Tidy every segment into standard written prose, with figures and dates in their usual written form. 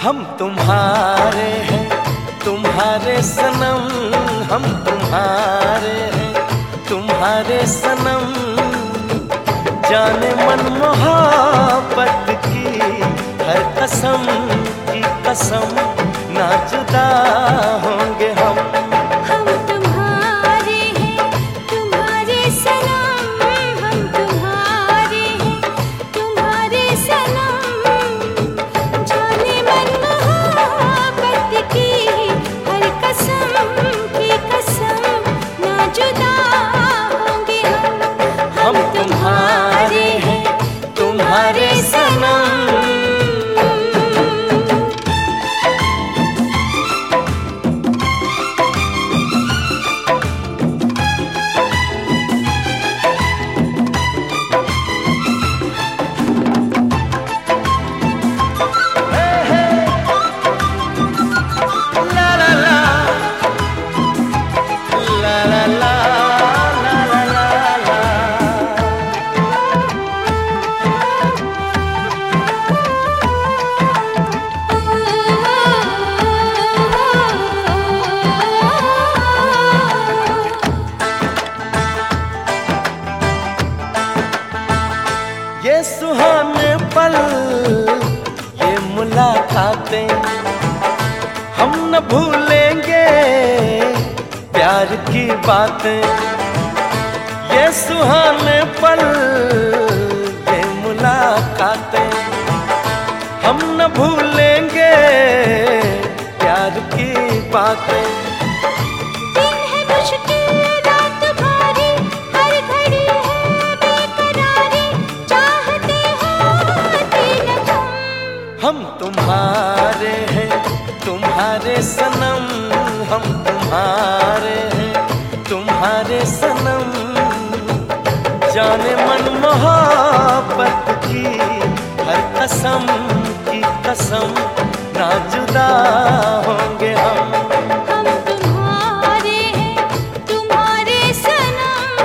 हम तुम्हारे हैं तुम्हारे सनम, हम तुम्हारे हैं तुम्हारे सनम। जाने मन मोहब्बत की हर कसम की कसम, ना जुदा होंगे हम। हम तुम्हारे हैं तुम्हारे सनम, हम तुम्हारे हैं तुम्हारे सनम। जाने मन मोहब्बत की हर कसम की कसम, ना जुदा होंगे हम। हम तुम्हारे हैं तुम्हारे सनम। ये सुहाने पल ये मुलाकातें हम न भूलेंगे प्यार की बातें। ये सुहाने पल ये मुलाकातें हम न भूलेंगे प्यार की बातें। दिन है मुश्किल रात भारी, हर घड़ी है बेकरारी, चाहते होते न तुम। हम तुम्हारे हैं तुम्हारे सनम, हम तुम्हारे हैं तुम्हारे सनम। जाने मन मोहब्बत की हर कसम की कसम, ना जुदा होंगे हम। हम तुम्हारे हैं तुम्हारे सनम।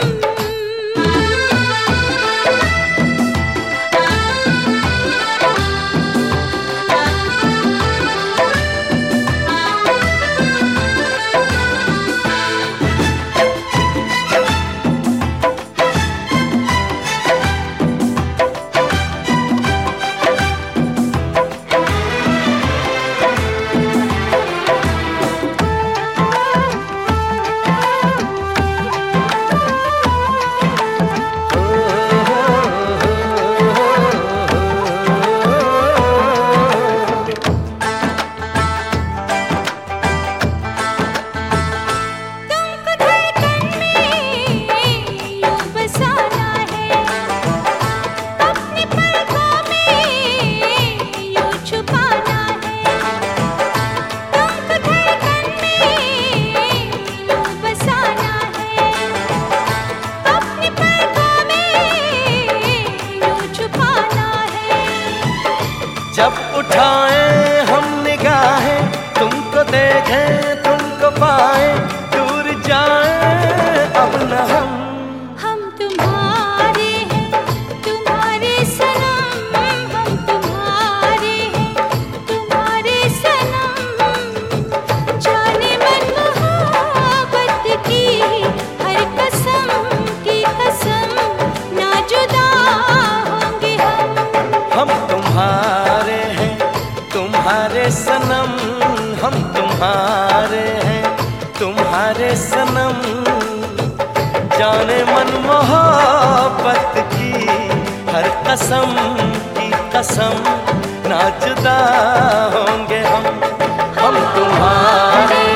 जब उठाएं हम निगाहें, तुमको देखें तुमको पाएं, दूर जाएं अब न हम तुम्हारे हैं तुम्हारे सनम, हम तुम्हारे हैं तुम्हारे सनम। जाने मन मोहब्बत की हर कसम की कसम, ना जुदा होंगे हम। तुम्हारे हैं तुम्हारे सनम, हम तुम्हारे हैं तुम्हारे सनम। जाने मन मोहब्बत की हर कसम की कसम, ना जुदा होंगे हम। हम तुम्हारे